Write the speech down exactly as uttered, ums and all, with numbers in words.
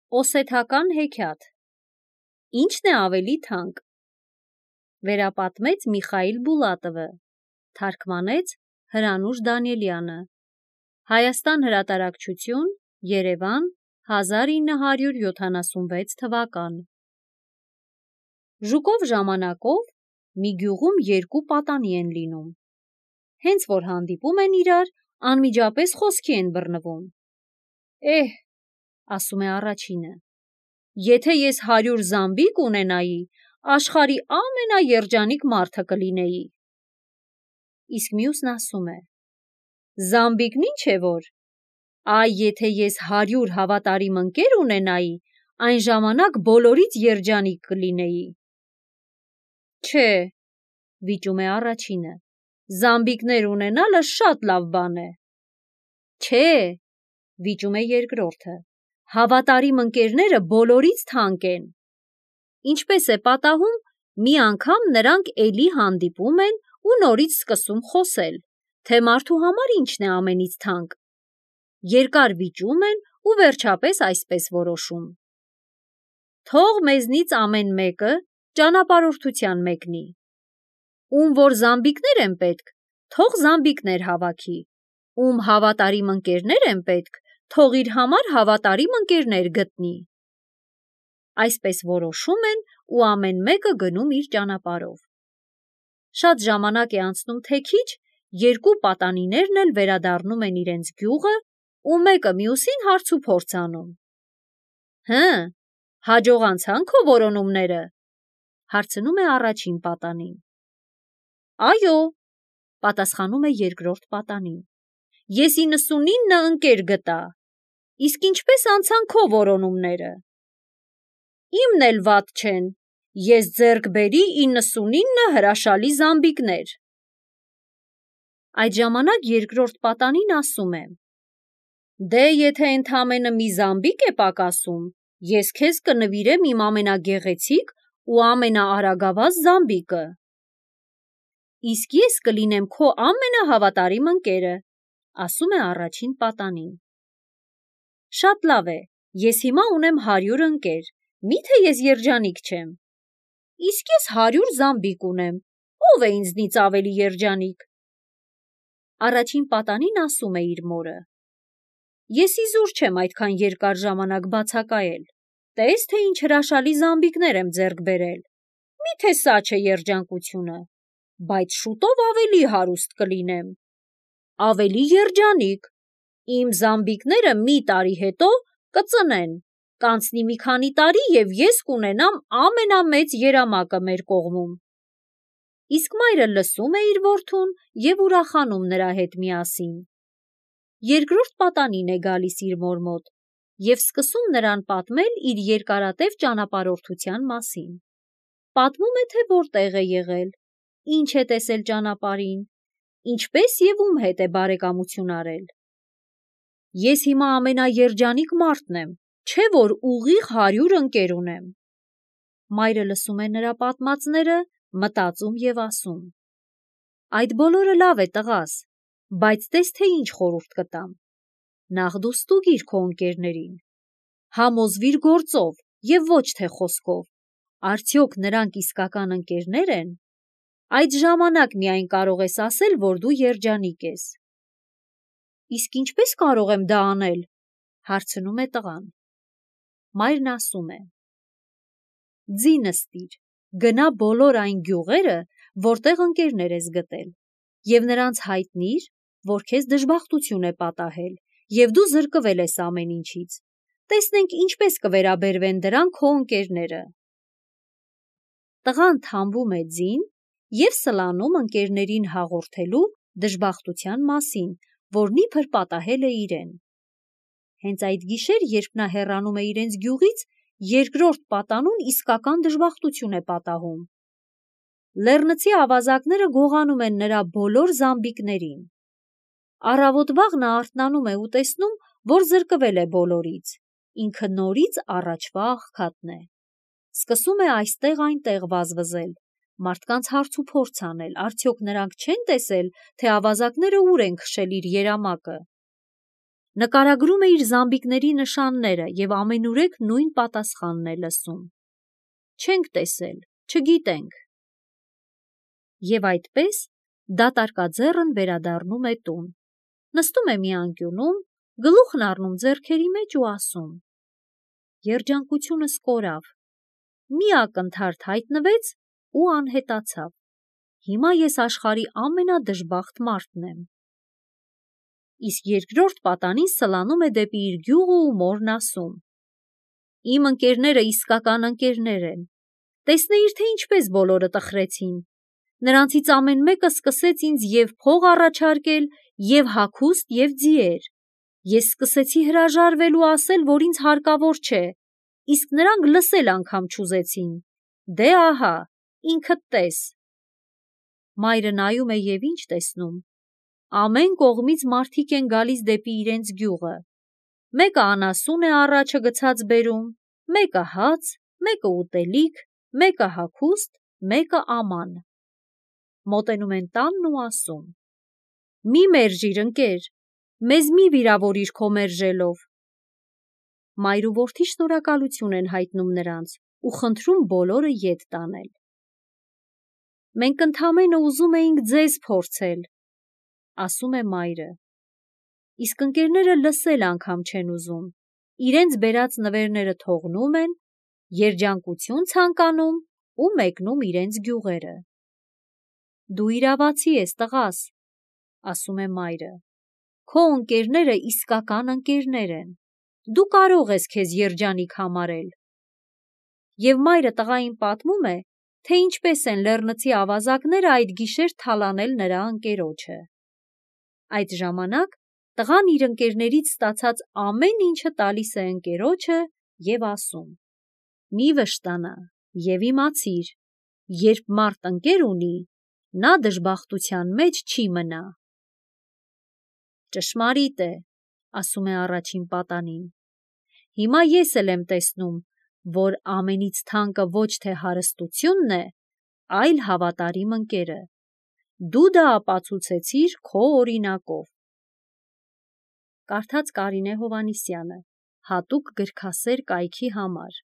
Օսեթական հեքիաթ։ Ի՞նչն է ավելի թանկ։ Վերապատմեց Միխայիլ Բուլատովը, թարգմանեց Հրանուշ Դանիելյանը։ Հայաստան հրատարակչություն, Երևան, հազար ինը հարյուր յոթանասունվեց թվական։ Ժուկով ժամանակով մի գյուղում երկու պատանի են լինում։ Հենց որ հանդիպում են իրար, անմիջապես խոսքի են բռնվում։ Էհ, ասում է առաջինը, եթե ես հարյուր զամբիկ ունենայի, աշխարհի ամենաերջանիկ մարդը կլինեի։ Իսկ մյուսն ասում է, զամբիկն ինչ է որ, այ եթե ես հարյուր հավատարիմ ընկեր ունենայի, այն ժամանակ բոլորից երջանիկ կլինեի։ Չէ, վիճում է առաջինը, զամբիկներ ունենալը շատ լավ բան է։ Չէ, վիճում է երկրորդը, հավատարիմ ընկերները բոլորից թանկ են։ Ինչպես է պատահում, մի անգամ նրանք էլի հանդիպում են ու նորից սկսում խոսել, թե մարդու համար ինչն է ամենից թանկ։ Երկար վիճում են ու վերջապես այսպես որոշում. թող մեզնից ամեն մեկը ճանապարհորդության մեկնի։ Ում որ զամբիկներ են պետք, թող զամբիկներ հավաքի, ում հավատարիմ ընկերներ են պետք, թող իր համար հավատարիմ ընկերներ գտնի։ Այսպես որոշում են ու ամեն մեկը գնում իր ճանապարհով։ Շատ ժամանակ է անցնում թե քիչ, երկու պատանիներն էլ վերադառնում են իրենց գյուղը ու մեկը մյուսին հարց ու փորձ անում։ Հը, հաջողանցա՞ն քո որոնումները, հարցնում է առաջին պատանին։ Այո, պատասխանում է երկրորդ պատանին, ես իննսունինը ընկեր գտա, իսկ ինչպես անցան քո որոնումները։ Իմն էլ վատ չեն, ես ձեռք բերի իննսունինը հրաշալի զամբիկներ։ Այդ ժամանակ երկրորդ պատանին ասում է. Դե եթե ընդամենը մի զամբիկ է պակասում, ես քեզ կնվիրեմ իմ ամենագեղեցիկ ու ամենաարագավազ զամբիկը։ Իսկ ես կլինեմ քո ամենահավատարիմ ընկերը, ասում է առաջին պատանին։ Շատ լավ է, ես հիմա ունեմ հարյուր ընկեր, միթե ես երջանիկ չեմ։ Իսկ ես հարյուր զամբիկ ունեմ, ով է ինձնից ավելի երջանիկ։ Առաջին պատանին ասում է իր մորը. Ես իզուր չեմ այդքան երկար ժամանակ բացակայել, տես թե ինչ հրաշալի զամբիկներ եմ ձեռք բերել, միթե սա չէ երջանկությունը, բայց շուտով ավելի հարուստ կլինեմ, ավելի երջանիկ, իմ զամբիկները մի տարի հետո կծնեն, կանցնի մի քանի տարի և ես կունենամ ամենամեծ երամակը մեր կողմում։ Իսկ մայրը լսում է իր որդուն և ուրախանում նրա հետ միասին։ Երկրորդ պատանին է գալիս իր մոր մոտ և սկսում նրան պատմել իր երկարատև ճանապարհորդության մասին։ Պատմում է, թե որտեղ է եղել, ինչ է տեսել ճանապարհին, ինչպես և ում հետ է բարեկամություն արել։ Ես հիմա ամենաերջանիկ մարդն եմ, չէ որ ուղիղ հարյուր ընկեր ունեմ։ Մայրը լսում է նրա պատմածները, մտածում և ասում. Այդ բոլորը լավ է տղաս, բայց տես թե ինչ խորհուրդ կտամ։ Նախ դու ստուգիր քո ընկերներին, համոզվիր գործով և ոչ թե խոսքով, արդյոք նրանք իսկական ընկերներ են։ Այդ ժամանակ միայն կարող ես ասել, որ դու երջանիկ ես։ Իսկ ինչպես կարող եմ դա անել, հարցնում է տղան։ Մայրն ասում է. Ձի նստիր, գնա բոլոր այն գյուղերը, որտեղ ընկերներ ես գտել, և նրանց հայտնիր, որ քեզ դժբախտություն է պատահել, և դու զրկվել ես ամեն ինչից, տեսնենք ինչպես կվերաբերվեն դրան քո ընկերները։ Տղան թամբում է ձին և սլանում ընկերներին հաղորդելու դժբախտության մասին, որն իբր պատահել է իրեն։ Հենց այդ գիշեր, երբ նա հեռանում է իրենց գյուղից, երկրորդ պատանուն իսկական դժբախտություն է պատահում։ Լեռնցի ավազակները գողանում են նրա բոլոր զամբիկներին։ Առավոտ վաղ նա արթնանում է ու տեսնում, որ զրկվել է բոլորից, ինքը նորից առաջվա աղքատն է։ Սկսում է այստեղ այնտեղ վազվզել, մարդկանց հարց ու փորձ անել, արդյոք նրանք չեն տեսել, թե ավազակները ուր են քշել իր երամակը։ Նկարագրում է իր զամբիկների նշանները և ամենուրեք նույն պատասխանն է լսում. «Չենք տեսել, չգիտենք»։ Եվ այդպես դատարկաձեռն վերադառնում է տուն, նստում է մի անկյունում, գլուխն առնում ձեռքերի մեջ ու ասում. «Երջանկությունս կորավ, մի ակնթարթ հայտնվեց ու անհետացավ, հիմա ես աշխարհի ամենադժբախտ մարդն եմ»։ Իսկ երկրորդ պատանին սլանում է դեպի իր գյուղը ու մորն ասում. «Իմ ընկերները իսկական ընկերներ են, տեսնեիր, թե ինչպես բոլորը տխրեցին, նրանցից ամեն մեկը սկսեց ինձ և փող առաջարկել, և հագուստ, և ձիեր, ես սկսեցի հրաժարվել ու ասել, որ ինձ հարկավոր չէ, իսկ նրանք լսել անգամ չուզեցին, դե ահա, ինքդ տես»։ Մայրը նայում է և ինչ տեսնում. ամեն կողմից մարդիկ են գալիս դեպի իրենց գյուղը, մեկը անասուն է առաջը գցած բերում, մեկը հաց, մեկը ուտելիք, մեկը հագուստ, մեկը աման։ Մոտենում են տանն ու ասում. «Մի մերժիր, ընկեր, մեզ մի վիրավորիր քո մերժելով»։ Մայր ու որդի շնորհակալություն են հայտնում նրանց ու խնդրում բոլորը ետ տանել։ «Մենք ընդամենը ուզում էինք ձեզ փորձել», ասում է մայրը, իսկ ընկերները լսել անգամ չեն ուզում, իրենց բերած նվերները թողնում են, երջանկություն ցանկանում ու մեկնում իրենց գյուղերը։ «Դու իրավացի ես, տղաս», ասում է մայրը, «քո ընկերները իսկական ընկերներ են, դու կարող ես քեզ երջանիկ համարել»։ Եվ մայրը տղային պատմում է, թե ինչպես են լեռնցի ավազակները այդ գիշեր թալանել նրա ընկերոջը։ Այդ ժամանակ տղան իր ընկերներից ստացած ամեն ինչը տալիս է ընկերոջը և ասում. «Մի վշտանա և իմացիր, երբ մարդ ընկեր ունի, նա դժբախտության մեջ չի մնա»։ «Ճշմարիտ է», ասում է առաջին պատանին, «հիմա ես էլ եմ տեսնում, որ ամենից թանկը ոչ թե հարստությունն է, այլ հավատարիմ ընկերը։ Դու դա ապացուցեցիր քո օրինակով»։ Կարդաց Կարինե Հովհաննիսյանը, հատուկ գրքասեր կայքի համար։